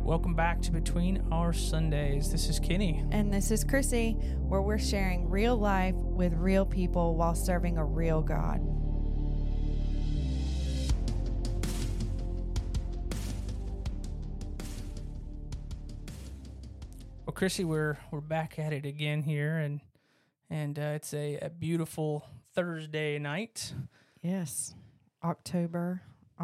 Welcome back to Between Our Sundays. This is Kenny. And this is Chrissy, where we're sharing real life with real people while serving a real God. Well, Chrissy, we're back at it again here, and it's a beautiful Thursday night. Yes, October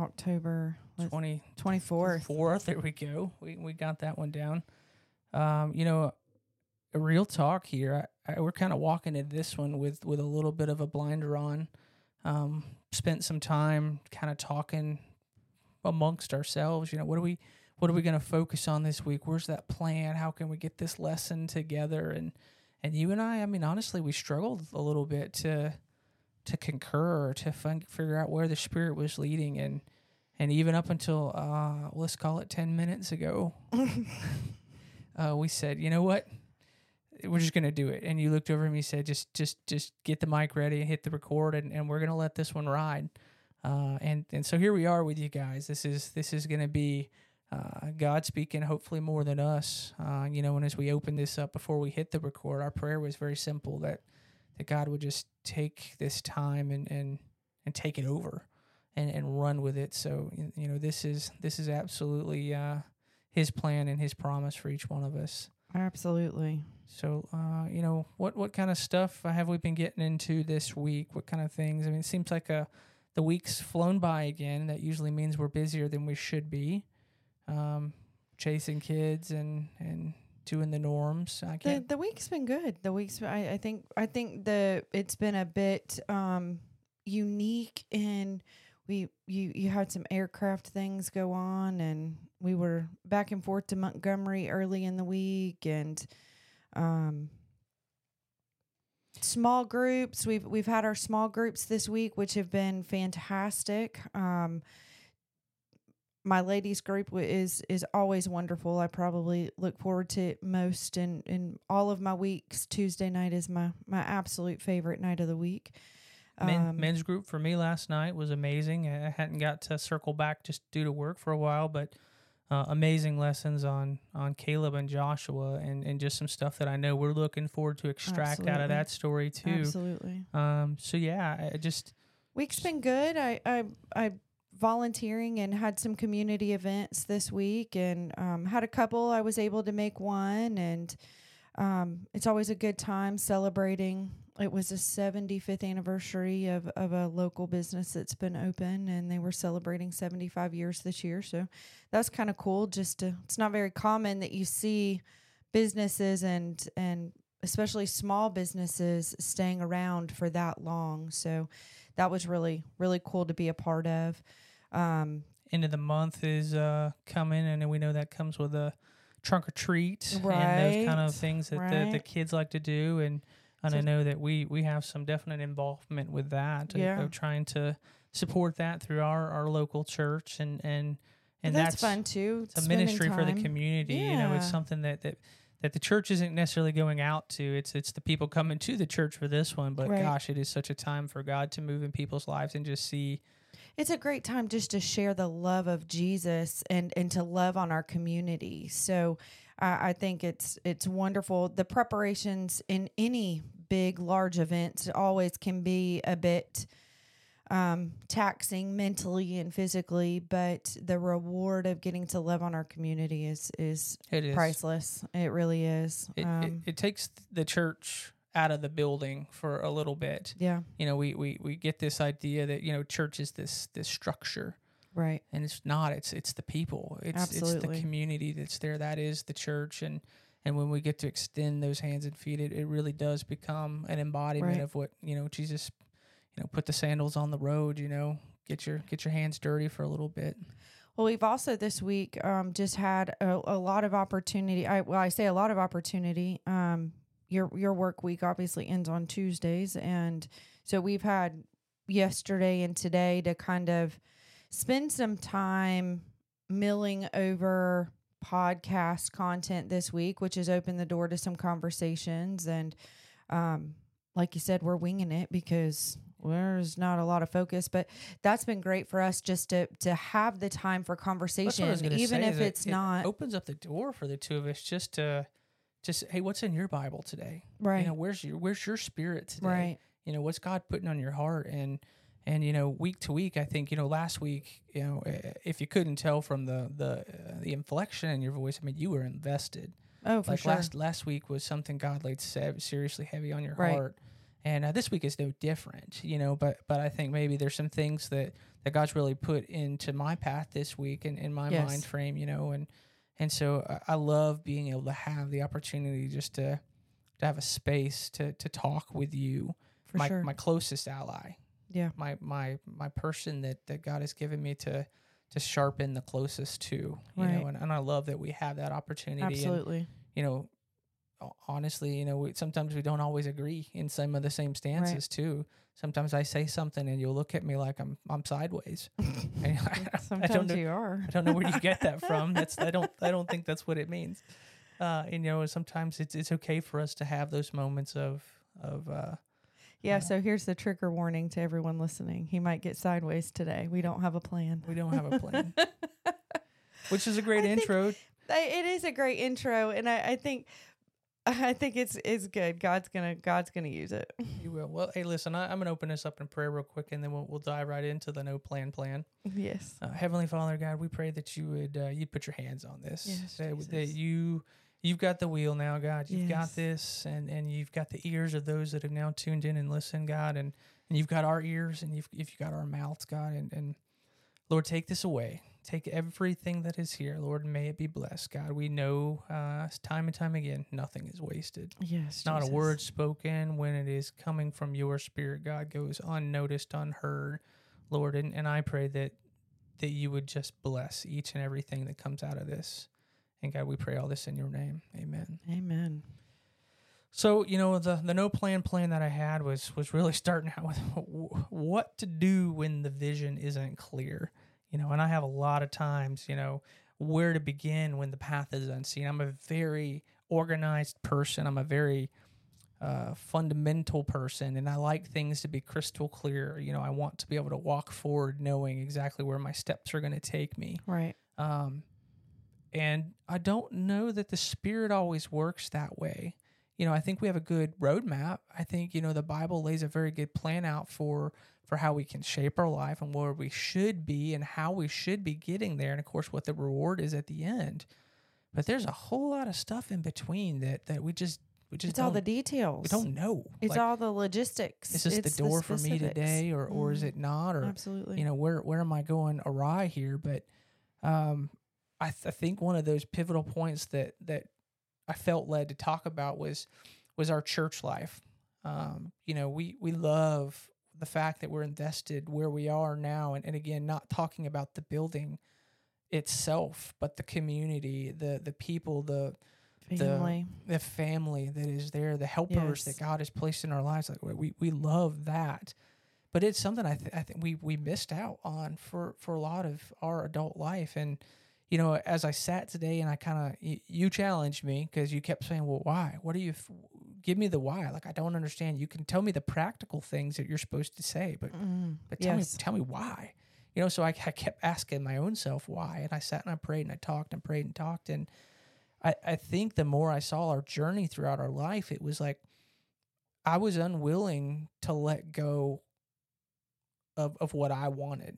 24th. There we go. We got that one down. A real talk here. We're kind of walking into this one with a little bit of a blinder on. Spent some time kind of talking amongst ourselves. What are we going to focus on this week? Where's that plan? How can we get this lesson together? And you and I mean, honestly, we struggled a little bit to concur or to figure out where the Spirit was leading. And even up until, let's call it 10 minutes ago, we said, you know what? We're just going to do it. And you looked over and you said, just get the mic ready and hit the record, and we're going to let this one ride. And so here we are with you guys. This is going to be God speaking, hopefully more than us. And as we open this up before we hit the record, our prayer was very simple, that God would just take this time and take it over and run with it. So, this is absolutely His plan and His promise for each one of us. Absolutely. So, what kind of stuff have we been getting into this week? What kind of things? I mean, it seems like the week's flown by again. That usually means we're busier than we should be. Chasing kids and doing the norms. The week's been good. I think it's been a bit unique, and you had some aircraft things go on, and we were back and forth to Montgomery early in the week, and small groups. We've had our small groups this week, which have been fantastic. My ladies group is always wonderful. I probably look forward to it most in all of my weeks. Tuesday night is my absolute favorite night of the week. Men's group for me last night was amazing. I hadn't got to circle back just due to work for a while, but amazing lessons on Caleb and Joshua, and just some stuff that I know we're looking forward to extract out of that story too. Absolutely. So yeah, week's been good. I volunteering and had some community events this week, and had a couple. I was able to make one, and it's always a good time celebrating. It was the 75th anniversary of a local business that's been open, and they were celebrating 75 years this year. So that's kind of cool. It's not very common that you see businesses and especially small businesses staying around for that long. So that was really, really cool to be a part of. End of the month is coming, and we know that comes with a trunk or treat, right, and those kind of things that right. the kids like to do, and I know that we have some definite involvement with that, of trying to support that through our local church, and that's fun too. It's a ministry for the community. Yeah. It's something that the church isn't necessarily going out to. It's the people coming to the church for this one. But right. Gosh, it is such a time for God to move in people's lives and just see. It's a great time just to share the love of Jesus and to love on our community. So I think it's wonderful. The preparations in any big, large events always can be a bit taxing mentally and physically, but the reward of getting to love on our community is priceless. It really is. It takes the church out of the building for a little bit. Yeah. We get this idea that, church is this structure. Right. And it's not. It's the people. It's the community that's there. That is the church. And when we get to extend those hands and feet, it really does become an embodiment right. of what, Jesus, put the sandals on the road, get your hands dirty for a little bit. Well, we've also this week just had a lot of opportunity. I say a lot of opportunity. Your work week obviously ends on Tuesdays, and so we've had yesterday and today to kind of spend some time milling over podcast content this week, which has opened the door to some conversations. And like you said, we're winging it because there's not a lot of focus, but that's been great for us just to have the time for That's what I conversation, was going to even say. if it's It not opens up the door for the two of us just to hey, what's in your Bible today? right. You know, where's your spirit today? Right. You know, what's God putting on your heart? And you know, week to week, I think, you know, last week, you know, if you couldn't tell from the inflection in your voice, I mean, you were invested. Oh, for Like sure. last week was something God laid seriously heavy on your Right. heart, and this week is no different, you know. But I think maybe there's some things that God's really put into my path this week and in my Yes. mind frame, you know, and so I love being able to have the opportunity just to have a space to talk with you, For sure. my closest ally, Yeah. my person that God has given me to sharpen the closest to, you Right. know, and I love that we have that opportunity. Absolutely. And, you know, honestly, you know, sometimes we don't always agree in some of the same stances too. Sometimes I say something and you'll look at me like I'm sideways. And Sometimes you are. I don't know where you get that from. I don't think that's what it means. And, you know, sometimes it's okay for us to have those moments of Yeah, so here's the trigger warning to everyone listening. He might get sideways today. We don't have a plan. we don't have a plan, which is a great intro. It is a great intro, and I think it's good. God's gonna use it. You will. Well, hey, listen, I'm gonna open this up in prayer real quick, and then we'll dive right into the no plan. Yes. Heavenly Father, God, we pray that you would you'd put your hands on this. Yes, that Jesus. you've got the wheel now, God. You've Yes. got this, and you've got the ears of those that have now tuned in and listened, God, and you've got our ears, and you've got our mouths, God, and Lord, take this away. Take everything that is here, Lord, and may it be blessed, God. We know time and time again, nothing is wasted. Yes. Not a Jesus. word spoken when it is coming from your spirit, God, goes unnoticed, unheard, Lord. And I pray that you would just bless each and everything that comes out of this. And God, we pray all this in your name. Amen. Amen. So, you know, the no plan that I had was really starting out with what to do when the vision isn't clear. You know, and I have a lot of times, you know, where to begin when the path is unseen. I'm a very organized person. I'm a very fundamental person, and I like things to be crystal clear. You know, I want to be able to walk forward knowing exactly where my steps are going to take me. Right. And I don't know that the Spirit always works that way. You know, I think we have a good roadmap. I think, you know, the Bible lays a very good plan out for how we can shape our life and where we should be and how we should be getting there. And of course, what the reward is at the end. But there's a whole lot of stuff in between that we just It's all the details. we don't know. It's Like, all the logistics. is this It's the door for me specifics. today, or is it not? Or Absolutely. you know, where am I going awry here? But I think one of those pivotal points that I felt led to talk about was our church life. You know, we love the fact that we're invested where we are now, and again, not talking about the building itself, but the community, the people, Family. the family that is there, the helpers Yes. that God has placed in our lives. Like we love that, but it's something I think we missed out on for a lot of our adult life. And you know, as I sat today and I kind of you challenged me because you kept saying, "Well, why? What do you give me the why?" Like I don't understand. You can tell me the practical things that you're supposed to say, but Yes. tell me why. You know, so I kept asking my own self why, and I sat and I prayed and I talked and prayed and talked, and I think the more I saw our journey throughout our life, it was like I was unwilling to let go of what I wanted,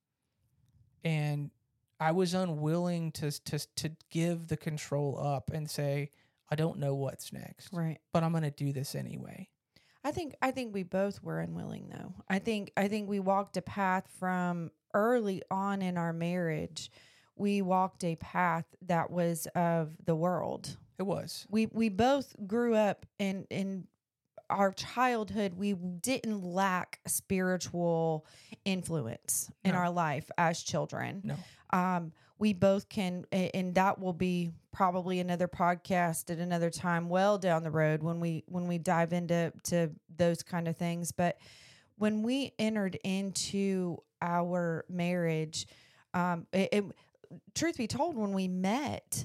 and I was unwilling to give the control up and say, I don't know what's next, Right. but I'm going to do this anyway. I think we both were unwilling though. I think we walked a path from early on in our marriage. We walked a path that was of the world. It was. We both grew up in our childhood. We didn't lack spiritual influence in No. our life as children. No. We both can, and that will be probably another podcast at another time, well down the road when we dive into those kind of things. But when we entered into our marriage, truth be told, when we met,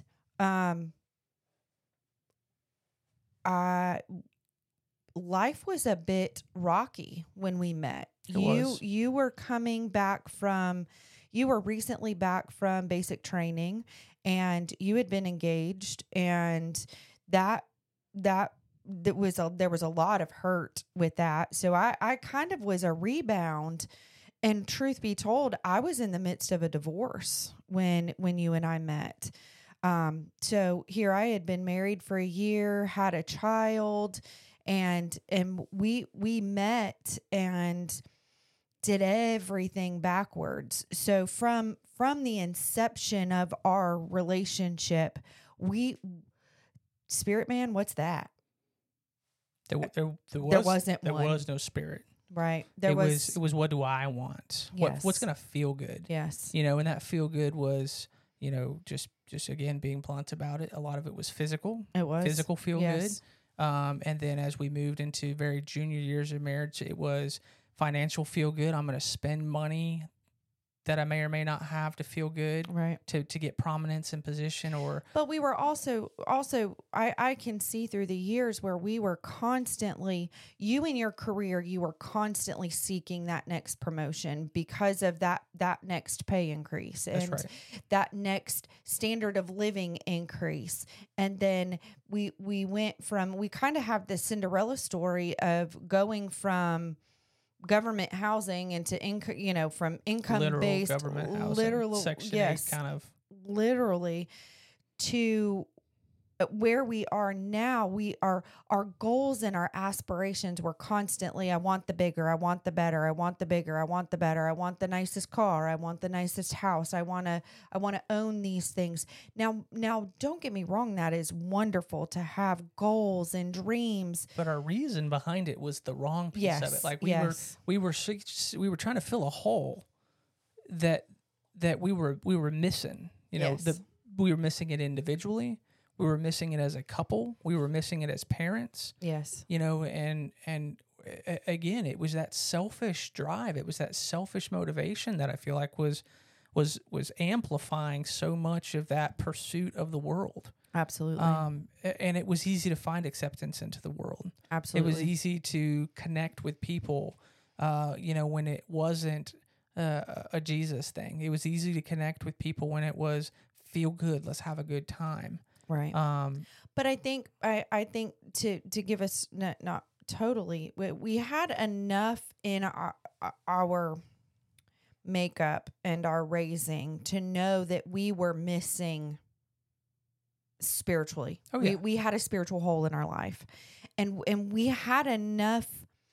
life was a bit rocky when we met. It was. You were coming back from, you were recently back from basic training, and you had been engaged, and that there was a lot of hurt with that. So I kind of was a rebound. And truth be told, I was in the midst of a divorce when you and I met. So here I had been married for a year, had a child, and we met and did everything backwards. So from the inception of our relationship, Spirit Man, what's that? There wasn't there one. was no spirit. Right. It was what do I want? Yes. What's gonna feel good? Yes. And that feel good was, just again being blunt about it. A lot of it was physical. It was Physical feel yes. good. And then as we moved into very junior years of marriage, it was financial feel good. I'm gonna spend money that I may or may not have to feel good, Right. to get prominence and position, But we were also I can see through the years where we were constantly, you in your career, you were constantly seeking that next promotion because of that next pay increase and right. that next standard of living increase. And then we kind of have this Cinderella story of going from government housing into from income literal based government housing, literal Section yes 8 kind of. literally to where we are now. Our goals and our aspirations were constantly, I want the bigger, I want the better, I want the bigger, I want the better, I want the nicest car, I want the nicest house, I want to own these things. Now don't get me wrong, that is wonderful to have goals and dreams, But our reason behind it was the wrong piece of Yes, it. Like yes. we were trying to fill a hole that we were missing. Yes. We were missing it individually. We were missing it as a couple. We were missing it as parents. yes, And again, it was that selfish drive. It was that selfish motivation that I feel like was amplifying so much of that pursuit of the world. absolutely, And it was easy to find acceptance into the world. absolutely. It was easy to connect with people, when it wasn't a Jesus thing. It was easy to connect with people when it was feel good, let's have a good time. Right. But I think to give us not totally, we had enough in our makeup and our raising to know that we were missing spiritually. Oh, yeah. We had a spiritual hole in our life, and we had enough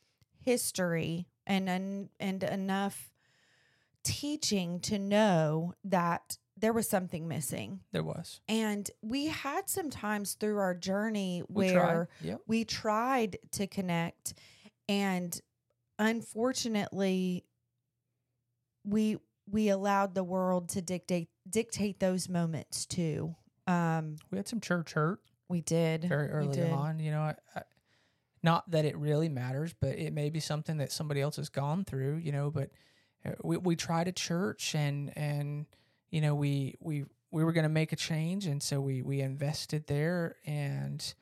history and enough teaching to know that there was something missing. There was. And we had some times through our journey We where tried. Yep. we tried to connect, and unfortunately we allowed the world to dictate those moments too. We had some church hurt We did. very We early did. on. Not that it really matters, but it may be something that somebody else has gone through, but we tried a church and we were going to make a change. And so we invested there and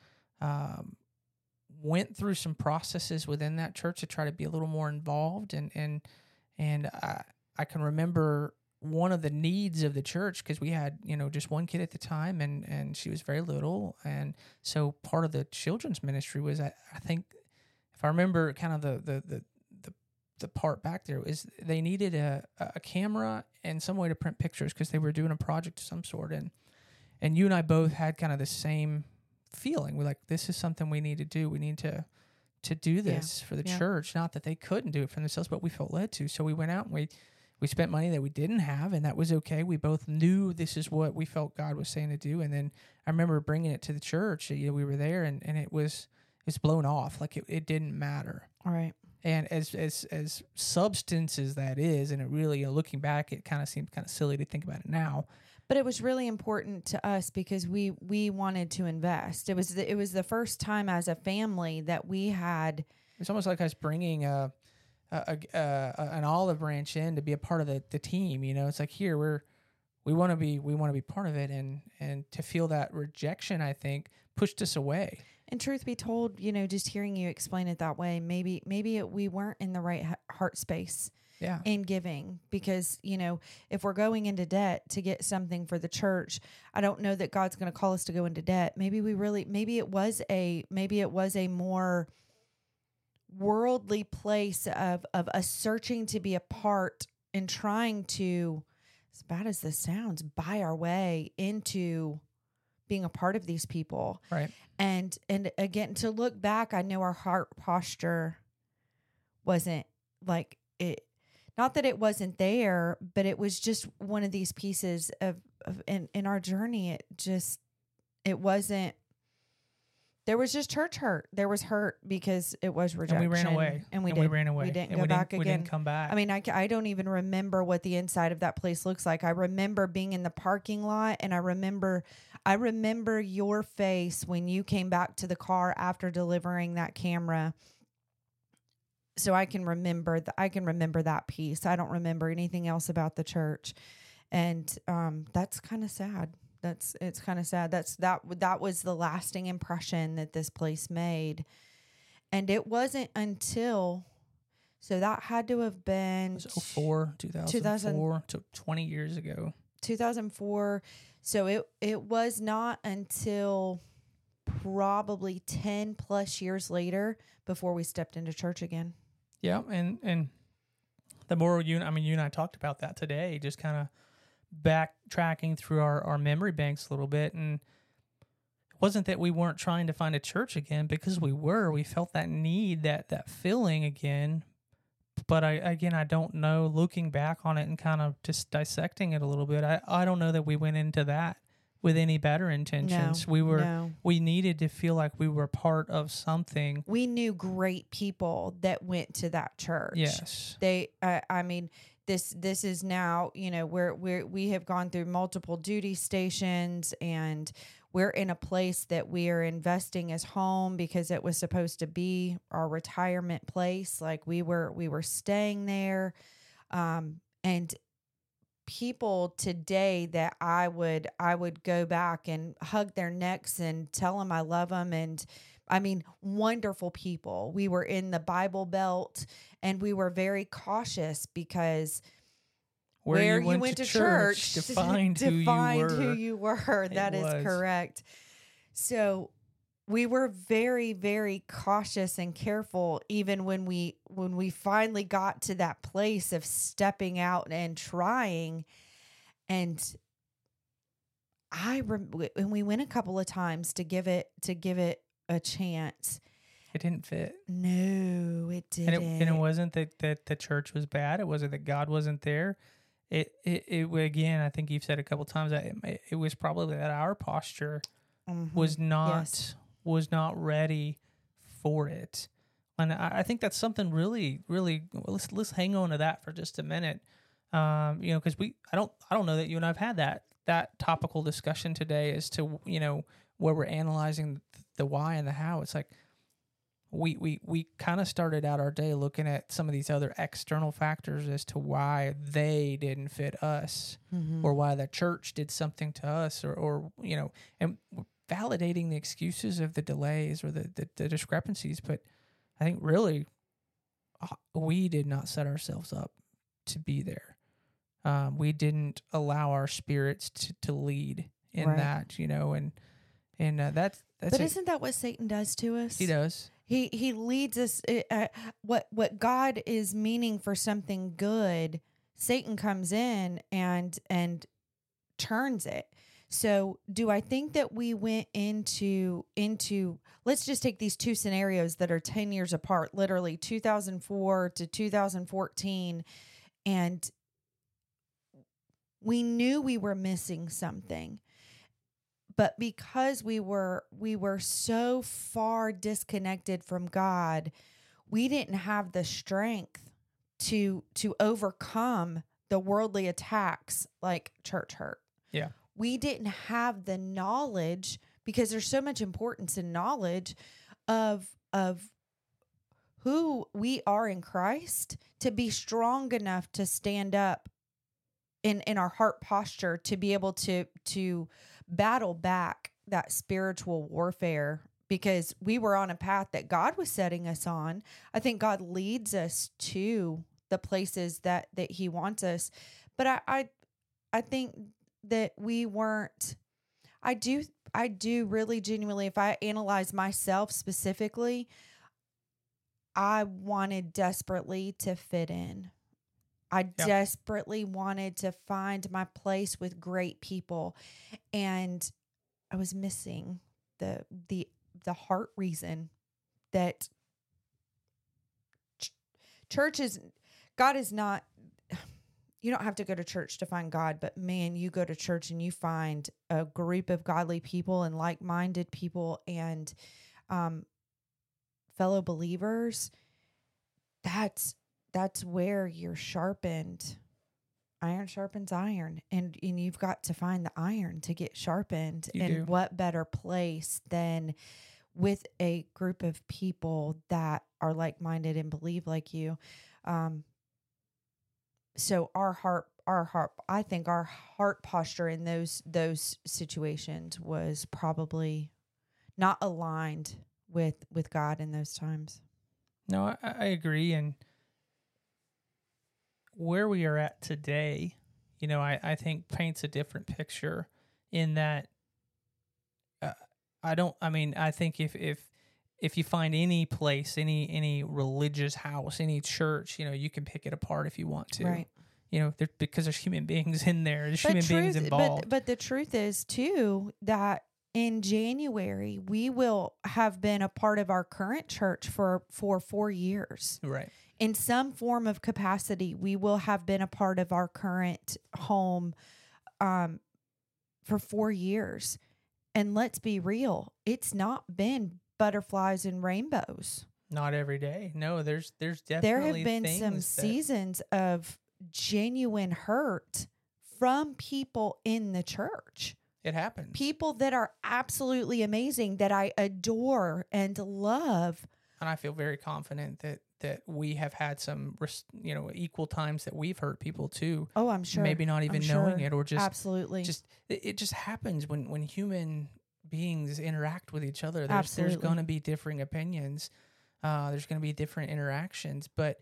went through some processes within that church to try to be a little more involved. And I can remember one of the needs of the church, because we had, just one kid at the time and she was very little. And so part of the children's ministry was, I think, if I remember kind of the part back there, is they needed a camera and some way to print pictures because they were doing a project of some sort. And you and I both had kind of the same feeling. We're like, this is something we need to do. We need to do this for the church. Not that they couldn't do it for themselves, but we felt led to. So we went out and we spent money that we didn't have, and that was okay. We both knew this is what we felt God was saying to do. And then I remember bringing it to the church. We were there, and it's blown off. Like it didn't matter. All right. And as substance as that is, and it really, looking back, it kind of seems kind of silly to think about it now. But it was really important to us because we wanted to invest. It was the first time as a family that we had. It's almost like us bringing an olive branch in to be a part of the team. It's like, here we want to be part of it, and to feel that rejection, I think, pushed us away. And truth be told, you know, just hearing you explain it that way, maybe we weren't in the right heart space Yeah. in giving, because, you know, if we're going into debt to get something for the church, I don't know that God's going to call us to go into debt. Maybe it was a more worldly place of us searching to be a part and trying to, as bad as this sounds, buy our way into being a part of these people. Right. And again, to look back, I know our heart posture wasn't like it, not that it wasn't there, but it was just one of these pieces of in our journey. It wasn't, there was just church hurt. There was hurt because it was rejection. And we ran away. And we ran away. We didn't and go back again. We didn't come back. I mean, I don't even remember what the inside of that place looks like. I remember being in the parking lot, and I remember your face when you came back to the car after delivering that camera. So I can remember that piece. I don't remember anything else about the church. And that's kind of sad. It's kind of sad. That was the lasting impression that this place made. And it wasn't until, so that had to have been it was 2004, to 20 years ago. 2004. So it was not until probably 10 plus years later before we stepped into church again. Yeah. And the more you and I talked about that today, just kind of backtracking through our memory banks a little bit. And it wasn't that we weren't trying to find a church again, because we felt that need, that feeling again. But I don't know, looking back on it and kind of just dissecting it a little bit, I don't know that we went into that with any better intentions. We needed to feel like we were part of something. We knew great people that went to that church. Yes. This is now, you know, we have gone through multiple duty stations, and we're in a place that we are investing as home because it was supposed to be our retirement place. Like we were staying there. And people today that I would go back and hug their necks and tell them I love them. And I mean, wonderful people. We were in the Bible Belt, and we were very cautious because where you went to church defined who you were. That is correct. So we were very, very cautious and careful, even when we finally got to that place of stepping out and trying. And when we went a couple of times to give it a chance, it didn't fit. No, it didn't. And it wasn't that the church was bad. It wasn't that God wasn't there. It again, I think you've said a couple of times that it was probably that our posture was not ready for it. And I think that's something really, really, let's hang on to that for just a minute. Because I don't know that you and I've had that topical discussion today as to, you know, where we're analyzing the why and the how. It's like we kind of started out our day looking at some of these other external factors as to why they didn't fit us, or why the church did something to us, or you know, and validating the excuses of the delays or the discrepancies. But I think really we did not set ourselves up to be there. We didn't allow our spirits to lead in that, you know, and that's. But isn't that what Satan does to us? He does. He leads us. What God is meaning for something good, Satan comes in and turns it. So do I think that we went into let's just take these two scenarios that are 10 years apart, literally 2004 to 2014, and we knew we were missing something. But because we were so far disconnected from God, we didn't have the strength to overcome the worldly attacks like church hurt. Yeah. We didn't have the knowledge, because there's so much importance in knowledge of who we are in Christ, to be strong enough to stand up in our heart posture, to be able to battle back that spiritual warfare because we were on a path that God was setting us on. I think God leads us to the places that he wants us. But I think that we weren't, I do really genuinely, if I analyze myself specifically, I wanted desperately to fit in. I desperately wanted to find my place with great people, and I was missing the heart reason that church is, God is not, you don't have to go to church to find God, but man, you go to church and you find a group of godly people and like-minded people and fellow believers. That's where you're sharpened. Iron sharpens iron, and you've got to find the iron to get sharpened. And what better place than with a group of people that are like-minded and believe like you. So our heart, I think our heart posture in those situations was probably not aligned with God in those times. No, I agree. And where we are at today, I think paints a different picture in that I think if you find any place, any religious house, any church, you can pick it apart if you want to. Right. Because there's human beings in there. There's human beings involved. But the truth is, too, that in January, we will have been a part of our current church for 4 years. Right. In some form of capacity, we will have been a part of our current home for 4 years. And let's be real, it's not been butterflies and rainbows. Not every day. No, there's definitely there have been some seasons of genuine hurt from people in the church. It happens. People that are absolutely amazing, that I adore and love. And I feel very confident that we have had some, equal times that we've hurt people too. Oh, I'm sure. Maybe not even knowing it, or just absolutely. It just happens when human beings interact with each other. There's going to be differing opinions. There's going to be different interactions, but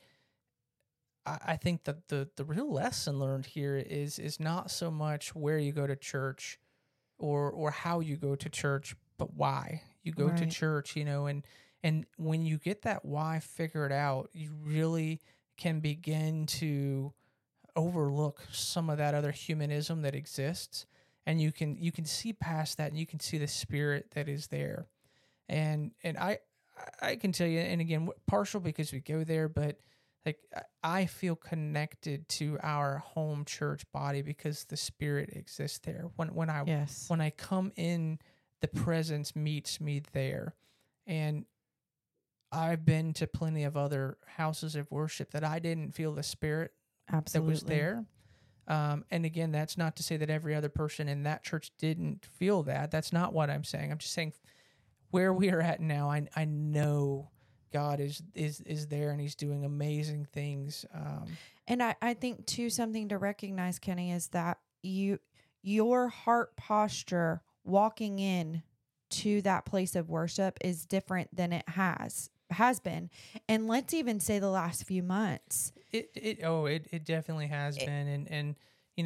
I think that the real lesson learned here is not so much where you go to church or how you go to church, but why you go to church, and when you get that why figured out, you really can begin to overlook some of that other humanism that exists, and you can see past that, and you can see the spirit that is there. And I can tell you, and again, partial because we go there, but like I feel connected to our home church body because the spirit exists there. When I come in, the presence meets me there. And I've been to plenty of other houses of worship that I didn't feel the spirit that was there. And again, that's not to say that every other person in that church didn't feel that. That's not what I'm saying. I'm just saying where we are at now, I know God is there, and he's doing amazing things. And I think too, something to recognize, Kenny, is that your heart posture walking in to that place of worship is different than it has been. And let's even say the last few months. It definitely has been. And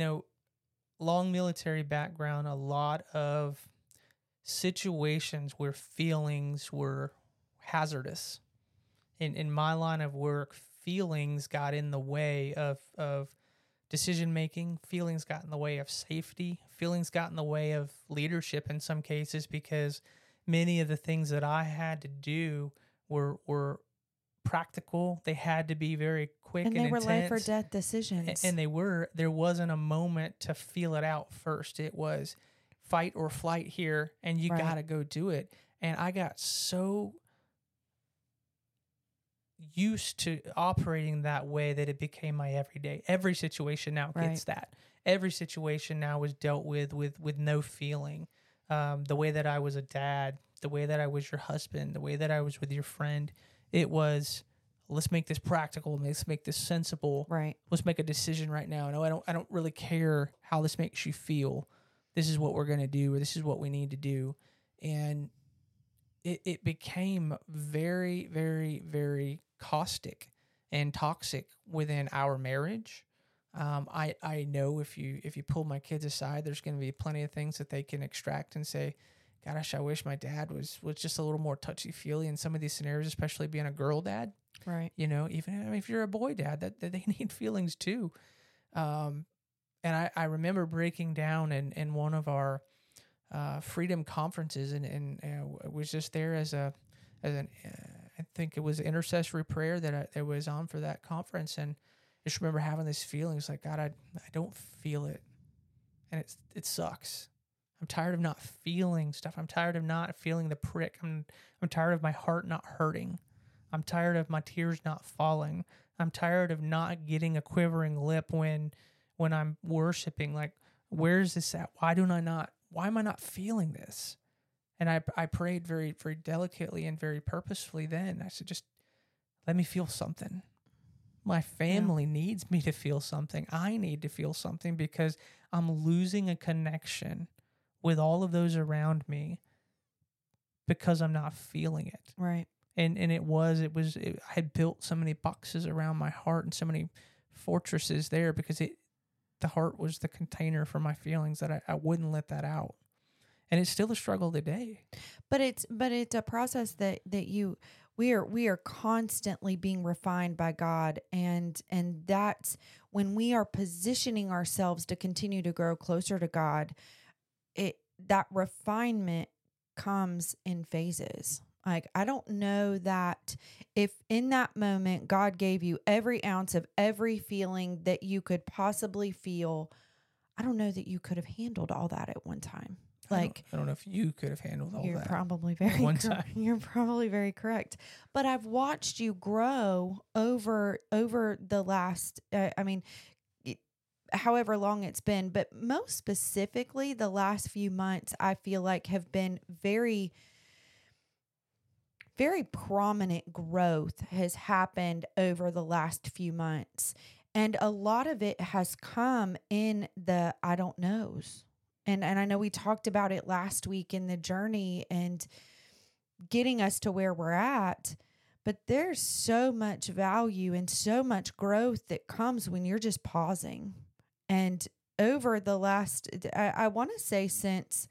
long military background, a lot of situations where feelings were hazardous. In my line of work, feelings got in the way of decision making. Feelings got in the way of safety. Feelings got in the way of leadership in some cases, because many of the things that I had to do were practical. They had to be very quick and they were intense. life or death decisions. And they were. There wasn't a moment to feel it out first. It was fight or flight here, and you got to go do it. And I got so used to operating that way that it became my everyday. Every situation now gets that. Every situation now was dealt with no feeling. The way that I was a dad, the way that I was your husband, the way that I was with your friend, it was, let's make this practical. Let's make this sensible. Right. Let's make a decision right now. No, I don't really care how this makes you feel. This is what we're going to do, or this is what we need to do. And it became very, very, very caustic and toxic within our marriage. I know if you pull my kids aside, there's going to be plenty of things that they can extract and say, "Gosh, I wish my dad was just a little more touchy feely in some of these scenarios, especially being a girl dad." Right. You know, even if you're a boy dad, that they need feelings too. And I remember breaking down in one of our freedom conferences, and I was just there as an I think it was intercessory prayer that was on for that conference, and I just remember having this feeling. It's like, God, I don't feel it, and it sucks. I'm tired of not feeling stuff. I'm tired of not feeling the prick. I'm tired of my heart not hurting. I'm tired of my tears not falling. I'm tired of not getting a quivering lip when I'm worshiping. Like, where's this at? Why am I not feeling this? And I prayed very, very delicately and very purposefully then. I said, just let me feel something. My family needs me to feel something. I need to feel something because I'm losing a connection with all of those around me because I'm not feeling it. Right. And I had built so many boxes around my heart and so many fortresses there because the heart was the container for my feelings that I wouldn't let that out. And it's still a struggle today. But it's a process that we are constantly being refined by God, and that's when we are positioning ourselves to continue to grow closer to God. That refinement comes in phases. Like, I don't know that if in that moment God gave you every ounce of every feeling that you could possibly feel, I don't know that you could have handled all that at one time. Like, I don't know if you could have handled all that. You're probably very one time. You're probably very correct. But I've watched you grow over the last, however long it's been, but most specifically the last few months, I feel like have been very, very prominent growth has happened over the last few months. And a lot of it has come in the I don't knows. And I know we talked about it last week in the journey and getting us to where we're at, but there's so much value and so much growth that comes when you're just pausing. And over the last, I want to say since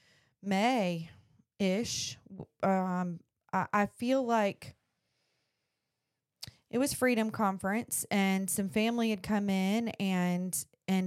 May-ish, I feel like it was Freedom Conference and some family had come in and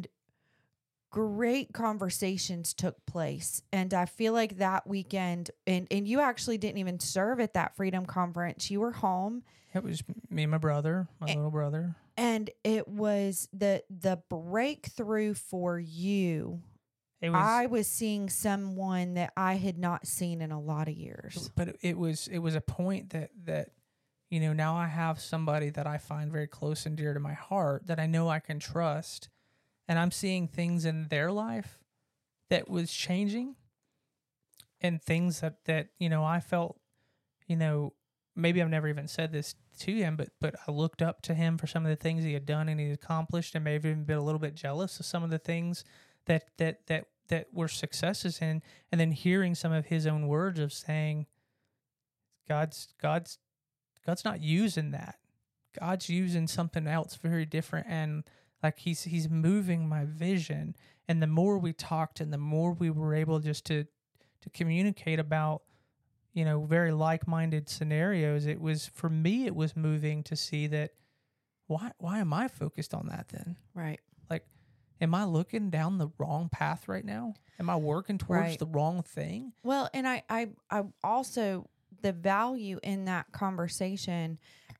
great conversations took place. And I feel like that weekend, and you actually didn't even serve at that Freedom Conference. You were home. It was me and my brother, my little brother. And it was the breakthrough for you. I was seeing someone that I had not seen in a lot of years. But it was a point that now I have somebody that I find very close and dear to my heart that I know I can trust. And I'm seeing things in their life that was changing, and things that I felt, maybe I've never even said this to him, but I looked up to him for some of the things he had done and he accomplished, and maybe even been a little bit jealous of some of the things that were successes in, and then hearing some of his own words of saying, God's not using that. God's using something else very different, and like he's moving my vision. And the more we talked and the more we were able just to communicate about, very like-minded scenarios, it was moving to see that why am I focused on that then? Right. Like, am I looking down the wrong path right now? Am I working towards the wrong thing? Well, and I also, the value in that conversation,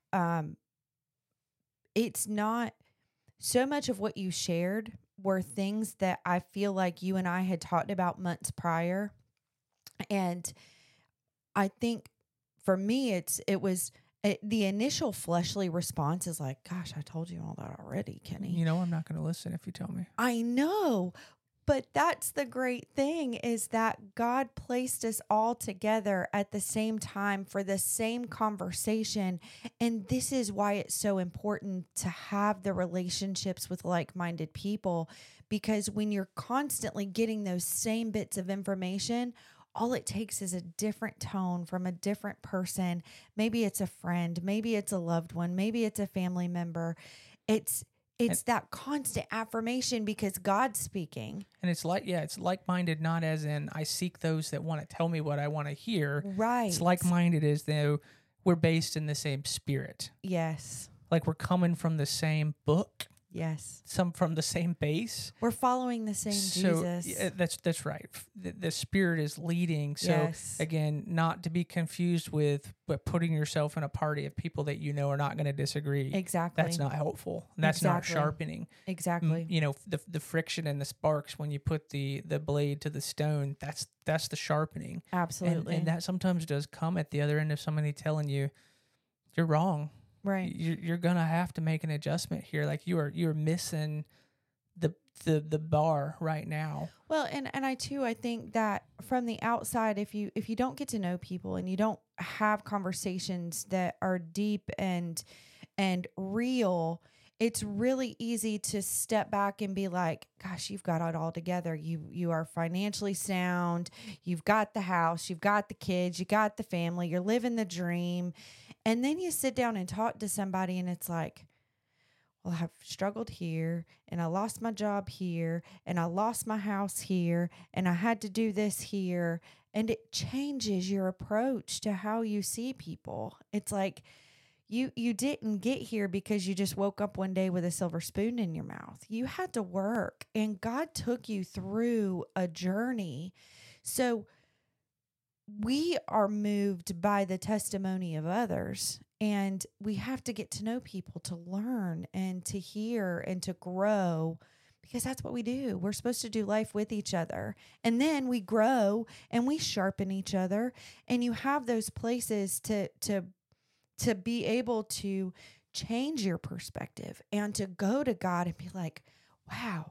it's not so much of what you shared were things that I feel like you and I had talked about months prior. And I think for me, the initial fleshly response is like, gosh, I told you all that already, Kenny. I'm not going to listen if you tell me. I know. But that's the great thing, is that God placed us all together at the same time for the same conversation. And this is why it's so important to have the relationships with like-minded people, because when you're constantly getting those same bits of information, all it takes is a different tone from a different person. Maybe it's a friend, maybe it's a loved one, maybe it's a family member. It's And, that constant affirmation because God's speaking. and it's like, yeah, it's like-minded, not as in I seek those that want to tell me what I want to hear. Right. It's like-minded as though we're based in the same spirit. Yes. Like we're coming from the same book, Yes. some from the same base. We're following the same Jesus. Yeah, that's right. The Spirit is leading. So Yes. again, not to be confused with, but putting yourself in a party of people that you know are not going to disagree. Exactly. That's not helpful. That's not Exactly. sharpening. Exactly. You know, the friction and the sparks when you put the blade to the stone. That's the sharpening. Absolutely. And that sometimes does come at the other end of somebody telling you you're wrong. Right. You're gonna have to make an adjustment here. Like you're missing the bar right now. Well, and I think that from the outside, if you don't get to know people and you don't have conversations that are deep and real, it's really easy to step back and be like, gosh, you've got it all together. You are financially sound. You've got the house, you've got the kids, you got the family, you're living the dream. And then you sit down and talk to somebody and it's like, well, I've struggled here and I lost my job here and I lost my house here and I had to do this here. And it changes your approach to how you see people. It's like you didn't get here because you just woke up one day with a silver spoon in your mouth. You had to work and God took you through a journey. So we are moved by the testimony of others, and we have to get to know people to learn and to hear and to grow, because that's what we do. We're supposed to do life with each other, and then we grow and we sharpen each other, and you have those places to be able to change your perspective and to go to God and be like, wow,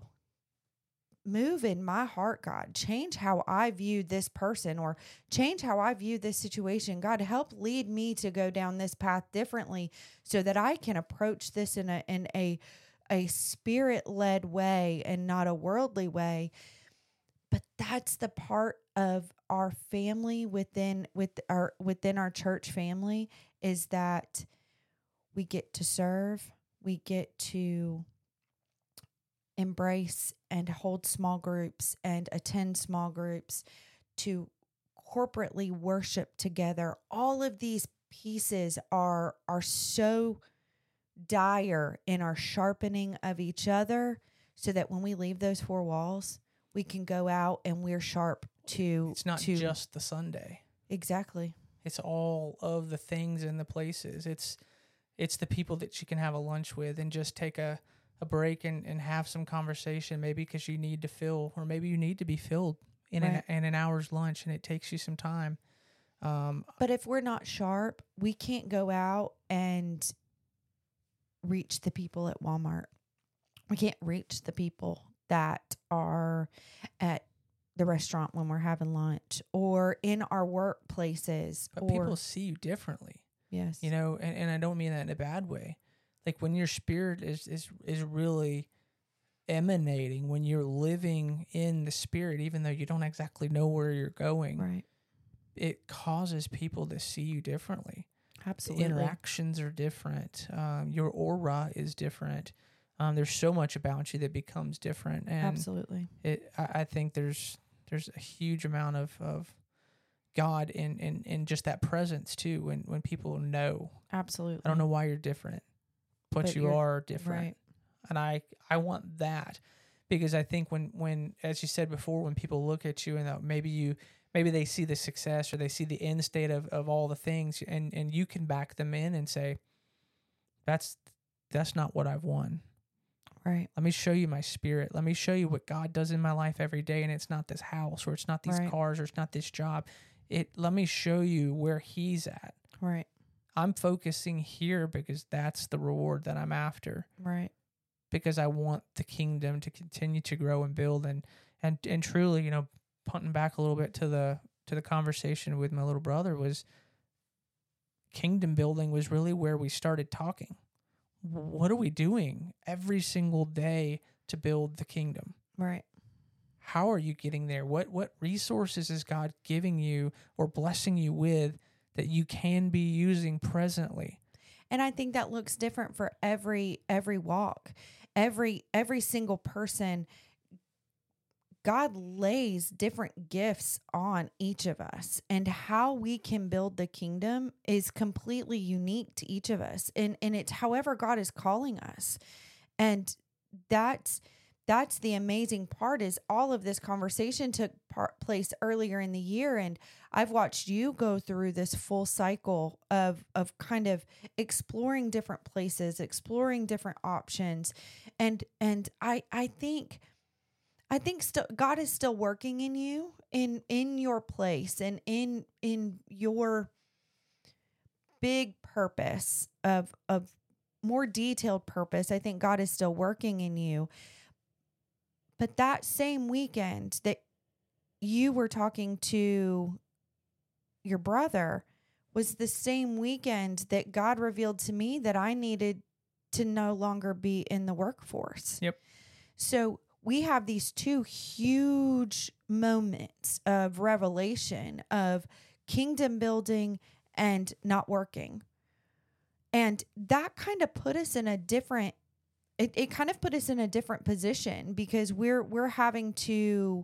move in my heart, God. Change how I view this person or change how I view this situation. God, help lead me to go down this path differently so that I can approach this in a spirit-led way and not a worldly way. But that's the part of our family within our church family, is that we get to serve, we get to embrace and hold small groups and attend small groups, to corporately worship together. All of these pieces are so dire in our sharpening of each other, so that when we leave those four walls, we can go out and we're sharp to... It's not just the Sunday. Exactly. It's all of the things and the places. It's the people that you can have a lunch with and just take a break and have some conversation, maybe because you need to fill, or maybe you need to be filled in an hour's lunch, and it takes you some time. But if we're not sharp, we can't go out and reach the people at Walmart. We can't reach the people that are at the restaurant when we're having lunch, or in our workplaces. But people see you differently. Yes. You know, and I don't mean that in a bad way. Like when your spirit is really emanating, when you're living in the Spirit, even though you don't exactly know where you're going, right, it causes people to see you differently. Absolutely. The interactions are different. Your aura is different. There's so much about you that becomes different. And absolutely. I think there's a huge amount of God in just that presence too, when people know. Absolutely. I don't know why you're different, but you are different. Right. And I want that, because I think when, as you said before, when people look at you and maybe they see the success or they see the end state of all the things, and you can back them in and say, that's not what I've won. Right. Let me show you my Spirit. Let me show you what God does in my life every day. And it's not this house, or it's not these cars, or it's not this job. Let me show you where He's at. Right. I'm focusing here because that's the reward that I'm after. Right. Because I want the kingdom to continue to grow and build, and truly, you know, punting back a little bit to the conversation with my little brother, was kingdom building was really where we started talking. What are we doing every single day to build the kingdom? Right. how are you getting there? What resources is God giving you or blessing you with that you can be using presently? And I think that looks different for every walk. Every single person, God lays different gifts on each of us, and how we can build the kingdom is completely unique to each of us. And it's however God is calling us. And that's the amazing part, is all of this conversation took place earlier in the year. And I've watched you go through this full cycle of kind of exploring different places, exploring different options. And I think still God is still working in you, in your place, and in your big purpose of more detailed purpose. I think God is still working in you. But that same weekend that you were talking to your brother was the same weekend that God revealed to me that I needed to no longer be in the workforce. Yep. So we have these two huge moments of revelation, of kingdom building and not working. And that kind of put us in a different, it kind of put us in a different position, because we're having to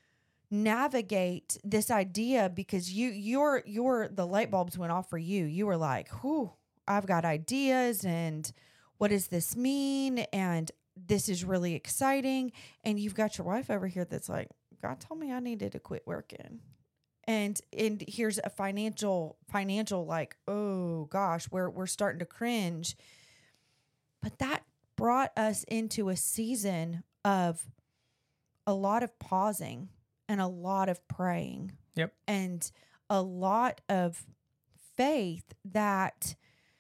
navigate this idea, because you're the light bulbs went off for you. You were like, whew, I've got ideas, and what does this mean? And this is really exciting. And you've got your wife over here that's like, God told me I needed to quit working. And here's a financial like, oh gosh, we're starting to cringe. But that brought us into a season of a lot of pausing and a lot of praying. Yep. And a lot of faith that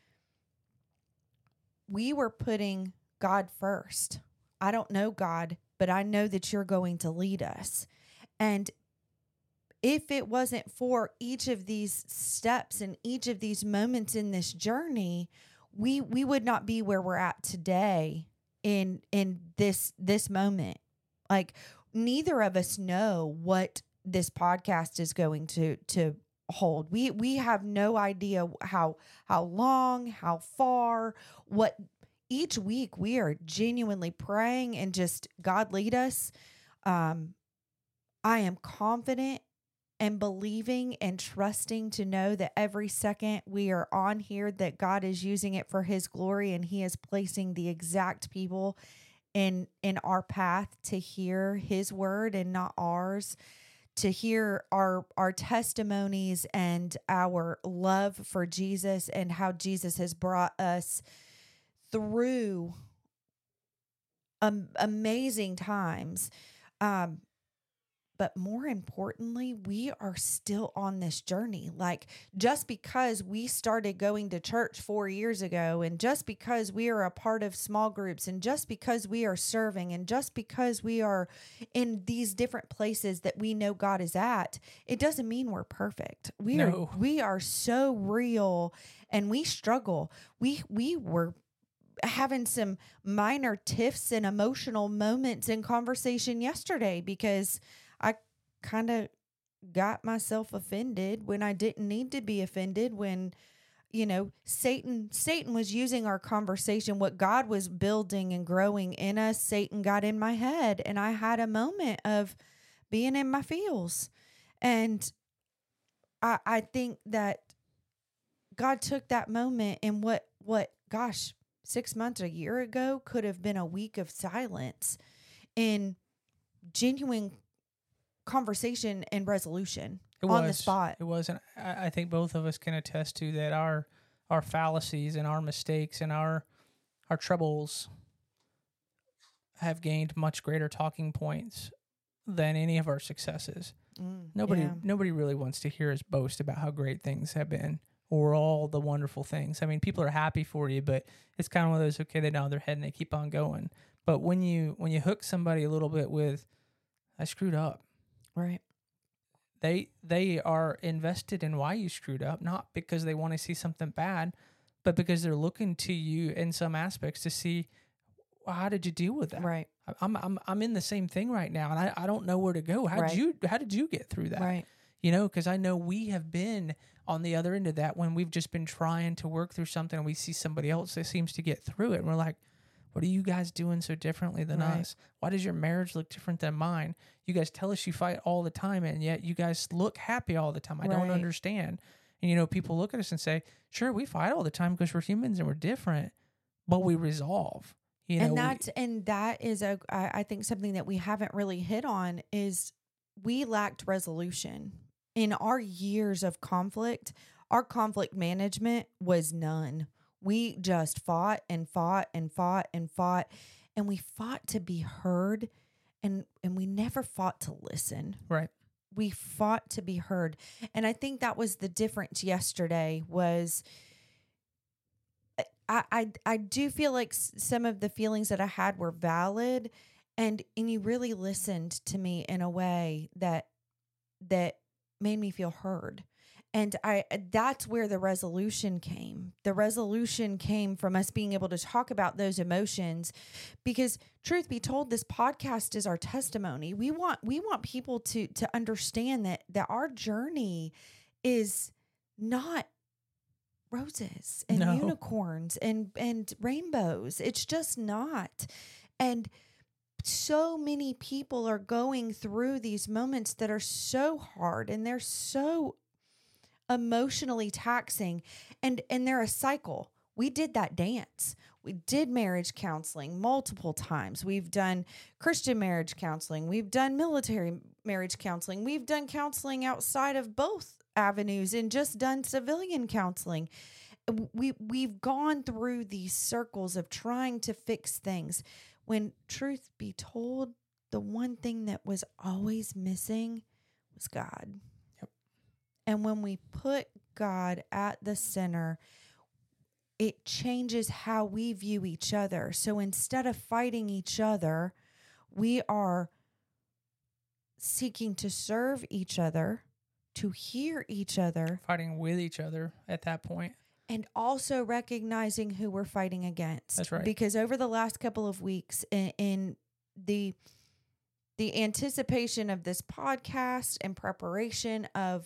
we were putting God first. I don't know God, but I know that you're going to lead us. And if it wasn't for each of these steps and each of these moments in this journey, we would not be where we're at today in this moment. Like, neither of us know what this podcast is going to hold. We have no idea how long, how far, what. Each week we are genuinely praying and just, God lead us. I am confident and believing and trusting to know that every second we are on here, that God is using it for his glory, and he is placing the exact people in our path to hear his word and not ours, to hear our testimonies and our love for Jesus and how Jesus has brought us through amazing times. But more importantly, we are still on this journey. Like, just because we started going to church 4 years ago, and just because we are a part of small groups, and just because we are serving, and just because we are in these different places that we know God is at, it doesn't mean we're perfect. We are so real, and we struggle. We were having some minor tiffs and emotional moments in conversation yesterday, because I kind of got myself offended when I didn't need to be offended, when, Satan was using our conversation, what God was building and growing in us. Satan got in my head, and I had a moment of being in my feels. And I think that God took that moment, and what gosh, 6 months, a year ago could have been a week of silence in genuine conversation and resolution on the spot. It was. And I think both of us can attest to that our fallacies and our mistakes and our troubles have gained much greater talking points than any of our successes. Nobody really wants to hear us boast about how great things have been, or all the wonderful things. I mean, people are happy for you, but it's kind of one of those, okay, they nod their head and they keep on going. But when you hook somebody a little bit with, I screwed up. Right. They are invested in why you screwed up, not because they want to see something bad, but because they're looking to you in some aspects to see how did you deal with that? Right. I'm in the same thing right now, and I don't know where to go. How Right. did you get through that? Right. Because I know we have been on the other end of that when we've just been trying to work through something, and we see somebody else that seems to get through it, and we're like, what are you guys doing so differently than Right. us? Why does your marriage look different than mine? You guys tell us you fight all the time, and yet you guys look happy all the time. I don't Right. understand. And, people look at us and say, sure, we fight all the time because we're humans and we're different, but we resolve. And that is I think something that we haven't really hit on is we lacked resolution. In our years of conflict, our conflict management was none. We just fought and fought and fought and fought, and we fought to be heard, and we never fought to listen. Right. We fought to be heard. And I think that was the difference yesterday was I do feel like some of the feelings that I had were valid, and you really listened to me in a way that made me feel heard. And that's where the resolution came. The resolution came from us being able to talk about those emotions, because truth be told, this podcast is our testimony. We want people to understand that our journey is not roses and No. unicorns and rainbows. It's just not. And so many people are going through these moments that are so hard, and they're so emotionally taxing, and they're a cycle. We did that dance. We did marriage counseling multiple times. We've done Christian marriage counseling. We've done military marriage counseling. We've done counseling outside of both avenues and just done civilian counseling. We've gone through these circles of trying to fix things, when truth be told, the one thing that was always missing was God. Yep. And when we put God at the center, it changes how we view each other. So instead of fighting each other, we are seeking to serve each other, to hear each other, Fighting with each other at that point. and also recognizing who we're fighting against. That's right. Because over the last couple of weeks, in the anticipation of this podcast and preparation of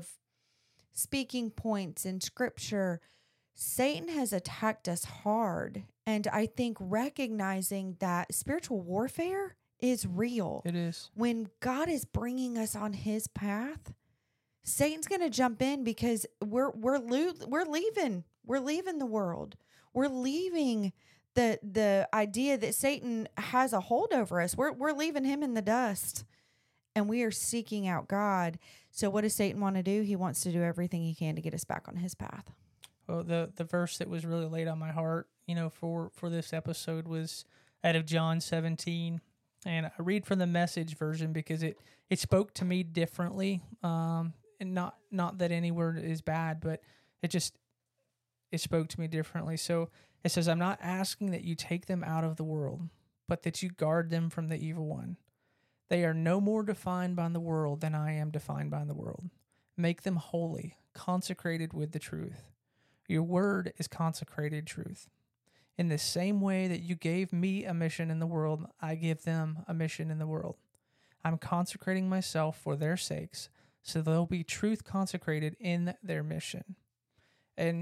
speaking points in scripture, Satan has attacked us hard. And I think recognizing that spiritual warfare is real. It is. When God is bringing us on his path, Satan's going to jump in, because we're leaving. We're leaving the world. We're leaving the idea that Satan has a hold over us. We're leaving him in the dust, and we are seeking out God. So what does Satan want to do? He wants to do everything he can to get us back on his path. Well, the verse that was really laid on my heart, for this episode was out of John 17. And I read from the Message version because it spoke to me differently. And not that any word is bad, but it spoke to me differently. So it says, I'm not asking that you take them out of the world, but that you guard them from the evil one. They are no more defined by the world than I am defined by the world. Make them holy, consecrated with the truth. Your word is consecrated truth. In the same way that you gave me a mission in the world, I give them a mission in the world. I'm consecrating myself for their sakes, so there'll be truth consecrated in their mission. And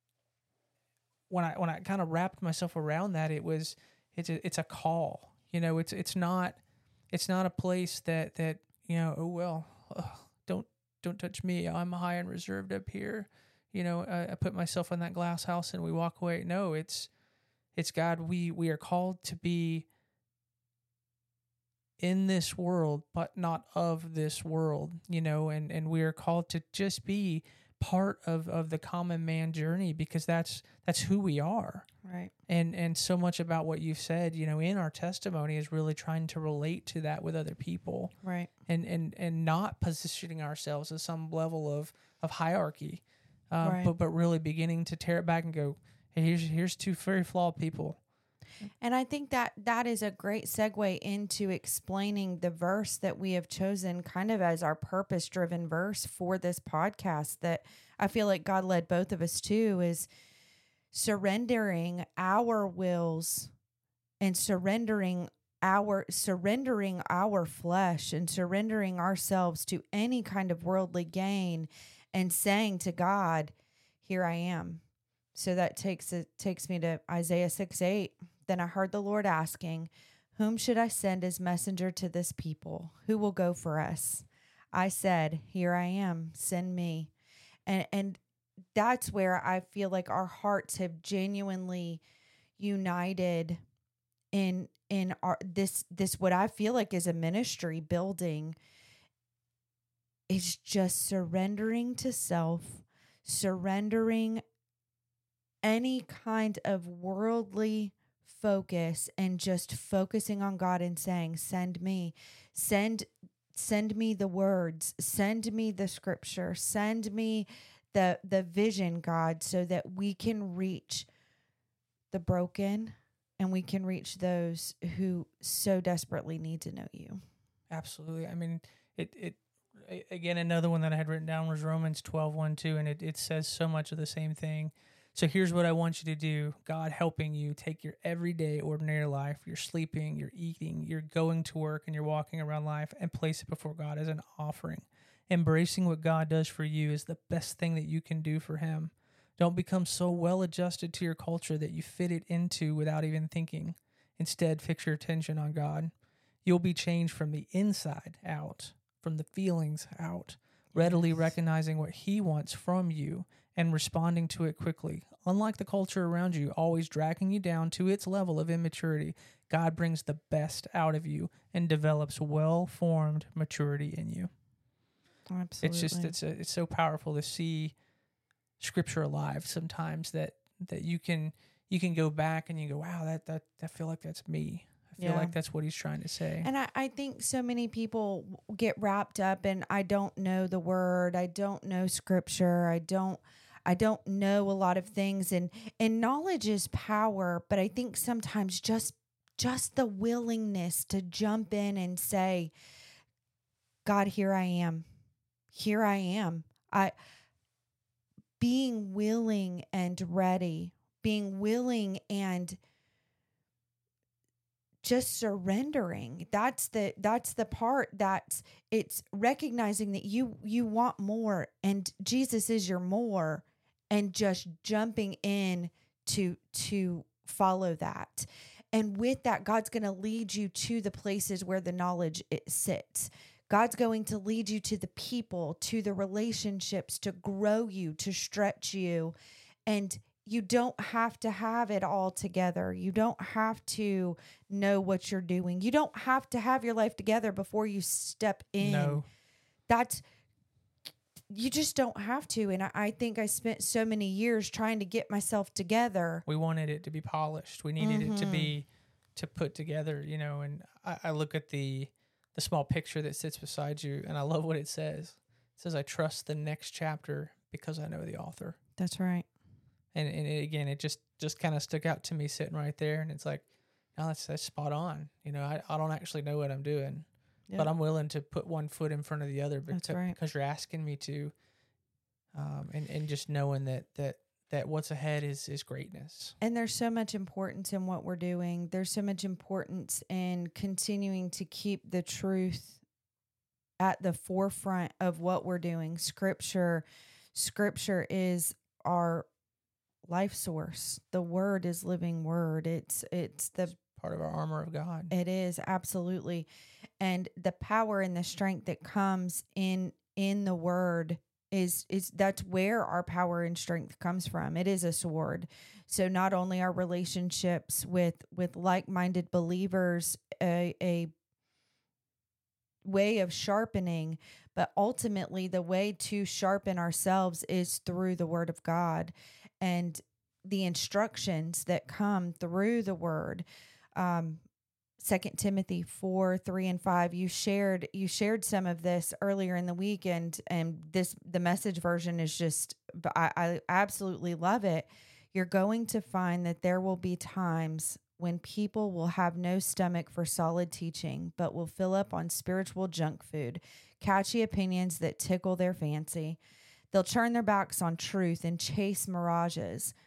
when I kind of wrapped myself around that, it's a call. It's not a place that don't touch me. I'm high and reserved up here. I put myself in that glass house and we walk away. No, it's God. We are called to be in this world, but not of this world, and we are called to just be part of the common man journey, because that's who we are. Right. And so much about what you've said, in our testimony is really trying to relate to that with other people. Right. And not positioning ourselves as some level of hierarchy, Right. but really beginning to tear it back and go, hey, here's two very flawed people. And I think that is a great segue into explaining the verse that we have chosen kind of as our purpose-driven verse for this podcast, that I feel like God led both of us to, is surrendering our wills and surrendering our flesh and surrendering ourselves to any kind of worldly gain and saying to God, here I am. So that takes me to Isaiah 6:8. Then I heard the Lord asking, whom should I send as messenger to this people? Who will go for us? I said, here I am, send me. And that's where I feel like our hearts have genuinely united in our this what I feel like is a ministry building, is just surrendering to self, surrendering any kind of worldly focus, and just focusing on God and saying, send me, send me the words, send me the scripture, send me the vision, God, so that we can reach the broken and we can reach those who so desperately need to know you. Absolutely. I mean, again, another one that I had written down was Romans 12:1-2, and it says so much of the same thing. So here's what I want you to do. God helping you take your everyday, ordinary life, you're sleeping, you're eating, you're going to work, and you're walking around life, and place it before God as an offering. Embracing what God does for you is the best thing that you can do for him. Don't become so well adjusted to your culture that you fit it into without even thinking. Instead, fix your attention on God. You'll be changed from the inside out, from the feelings out, readily recognizing what he wants from you and responding to it quickly. Unlike the culture around you, always dragging you down to its level of immaturity, God brings the best out of you and develops well-formed maturity in you. Absolutely. It's so powerful to see Scripture alive sometimes that you can go back and you go, wow, that I feel like that's me. I feel like that's what he's trying to say. And I think so many people get wrapped up in, I don't know the word, I don't know scripture, I don't know a lot of things, and knowledge is power, but I think sometimes just the willingness to jump in and say, God, here I am. Here I am. Being willing and ready, being willing and just surrendering. That's the part it's recognizing that you want more, and Jesus is your more, and just jumping in to follow that. And with that, God's going to lead you to the places where the knowledge sits. God's going to lead you to the people, to the relationships, to grow you, to stretch you. And you don't have to have it all together. You don't have to know what you're doing. You don't have to have your life together before you step in. No. You just don't have to. And I think I spent so many years trying to get myself together. We wanted it to be polished. We needed it to put together, and I look at the small picture that sits beside you, and I love what it says. It says, I trust the next chapter because I know the author. That's right. And it just kind of stuck out to me sitting right there. And it's like, no, that's spot on. I don't actually know what I'm doing, but I'm willing to put one foot in front of the other because you're asking me to, and just knowing that what's ahead is greatness. And there's so much importance in what we're doing. There's so much importance in continuing to keep the truth at the forefront of what we're doing. Scripture is our life source. The word is living word. It's the part of our armor of God. It is, absolutely. And the power and the strength that comes in the word is that's where our power and strength comes from. It is a sword. So not only our relationships with like-minded believers, a way of sharpening, but ultimately the way to sharpen ourselves is through the word of God and the instructions that come through the word. 2 Timothy 4:3-5. You shared some of this earlier in the weekend, and the message version is just, I absolutely love it. You're going to find that there will be times when people will have no stomach for solid teaching, but will fill up on spiritual junk food, catchy opinions that tickle their fancy. They'll turn their backs on truth and chase mirages.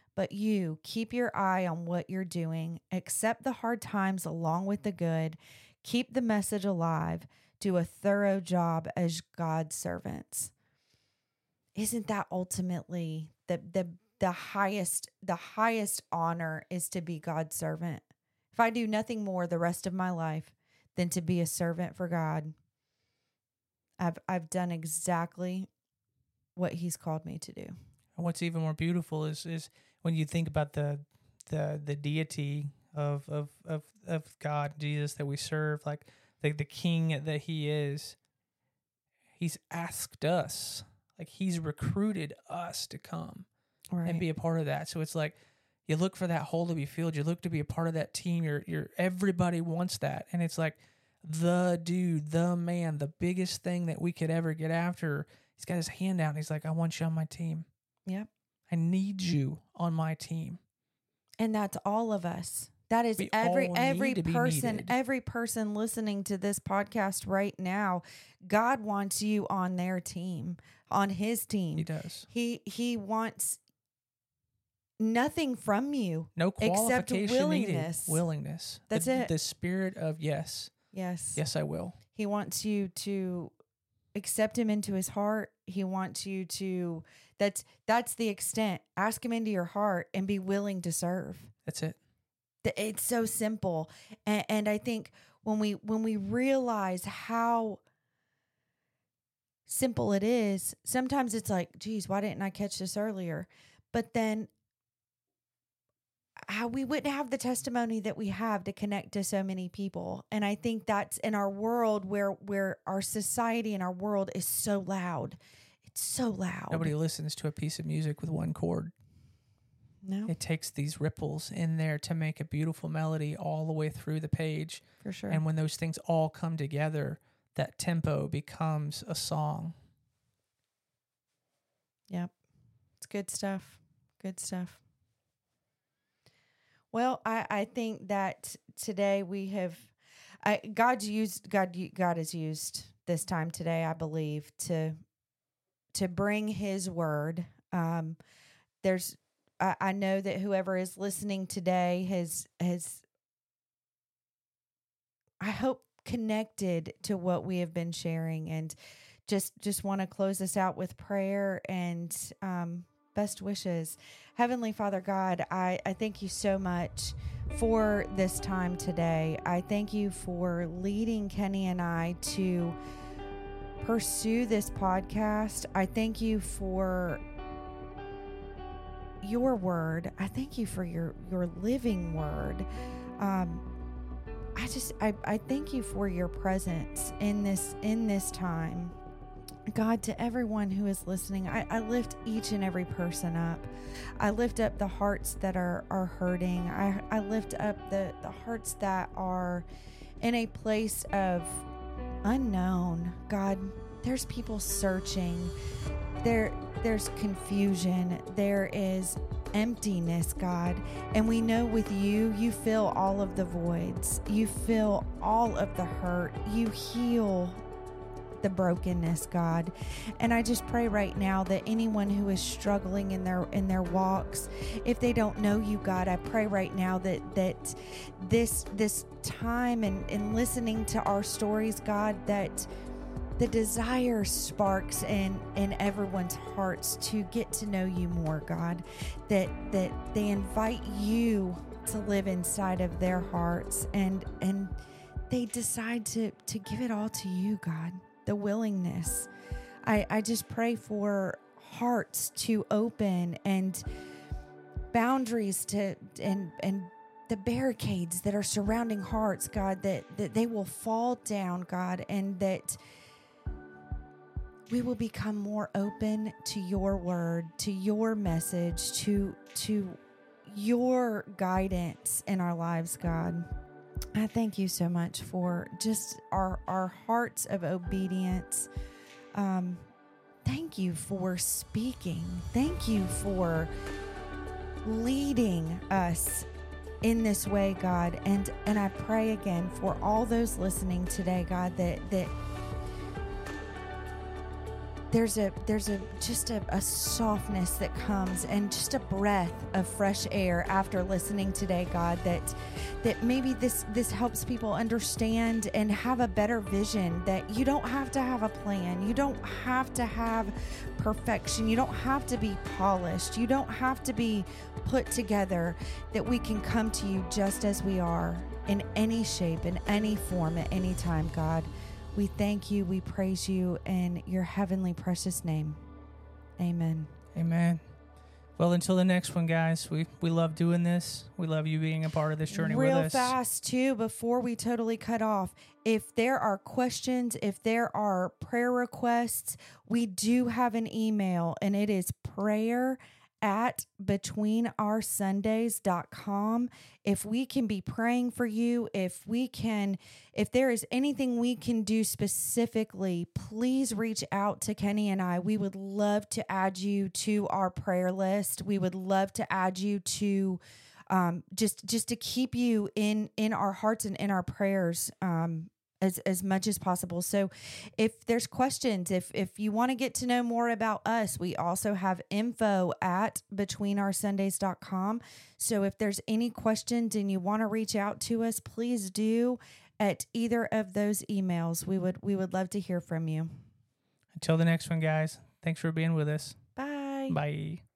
But you keep your eye on what you're doing, accept the hard times along with the good, keep the message alive, do a thorough job as God's servants. Isn't that ultimately the highest honor is to be God's servant? If I do nothing more the rest of my life than to be a servant for God, I've done exactly what he's called me to do. And what's even more beautiful is when you think about the deity of God, Jesus that we serve, like the king that he is. He's asked us, like he's recruited us to come and be a part of that. So it's like you look for that hole to be filled. You look to be a part of that team. You're everybody wants that, and it's like the dude, the man, the biggest thing that we could ever get after. He's got his hand out and he's like, I want you on my team. Yep. I need you on my team. And that's all of us. That is every person listening to this podcast right now. God wants you on their team, on his team. He does. He wants nothing from you. No qualification except willingness. Needed. Willingness. That's it. The spirit of yes. Yes. Yes, I will. He wants you to accept him into his heart. He wants you to, that's the extent. Ask him into your heart and be willing to serve. That's it. It's so simple. And I think when we realize how simple it is, sometimes it's like, geez, why didn't I catch this earlier? But then how we wouldn't have the testimony that we have to connect to so many people. And I think that's in our world where our society and our world is so loud. It's so loud. Nobody listens to a piece of music with one chord. No. It takes these ripples in there to make a beautiful melody all the way through the page. For sure. And when those things all come together, that tempo becomes a song. Yep. It's good stuff. Good stuff. Well, I think that today we have, God has used this time today, I believe, to bring his word. I know that whoever is listening today has I hope connected to what we have been sharing, and just want to close this out with prayer and best wishes. Heavenly Father God, I thank you so much for this time today. I thank you for leading Kenny and I to pursue this podcast. I thank you for your word. I thank you for your living word. I thank you for your presence in this time. God, to everyone who is listening, I lift each and every person up. I lift up the hearts that are hurting. I lift up the hearts that are in a place of unknown. God, there's people searching. There's confusion. There is emptiness, God. And we know with you, you fill all of the voids. You fill all of the hurt. You heal the brokenness, God. And I just pray right now that anyone who is struggling in their walks, if they don't know you, God, I pray right now that this time and listening to our stories, God, that the desire sparks in everyone's hearts to get to know you more, God, that they invite you to live inside of their hearts and they decide to give it all to you, God. The willingness. I just pray for hearts to open and boundaries to and the barricades that are surrounding hearts, God, that they will fall down, God, and that we will become more open to your word, to your message, to your guidance in our lives, God. I thank you so much for just our hearts of obedience. Thank you for speaking. Thank you for leading us in this way, God. And I pray again for all those listening today, God, that there's a just a softness that comes, and just a breath of fresh air after listening today, God, that maybe this helps people understand and have a better vision, that you don't have to have a plan, you don't have to have perfection, you don't have to be polished, you don't have to be put together, that we can come to you just as we are, in any shape, in any form, at any time, God. We thank you, we praise you in your heavenly precious name. Amen. Amen. Well, until the next one, guys, we love doing this. We love you being a part of this journey with us. Real fast, too, before we totally cut off, if there are questions, if there are prayer requests, we do have an email, and it is prayer@betweenoursundays.com. If we can be praying for you, if there is anything we can do specifically, please reach out to Kenny and I. We would love to add you to our prayer list. We would love to add you to just to keep you in our hearts and in our prayers as much as possible. So if there's questions, if you want to get to know more about us, we also have info@betweenoursundays.com. So if there's any questions and you want to reach out to us, please do at either of those emails. We would love to hear from you. Until the next one, guys. Thanks for being with us. Bye. Bye.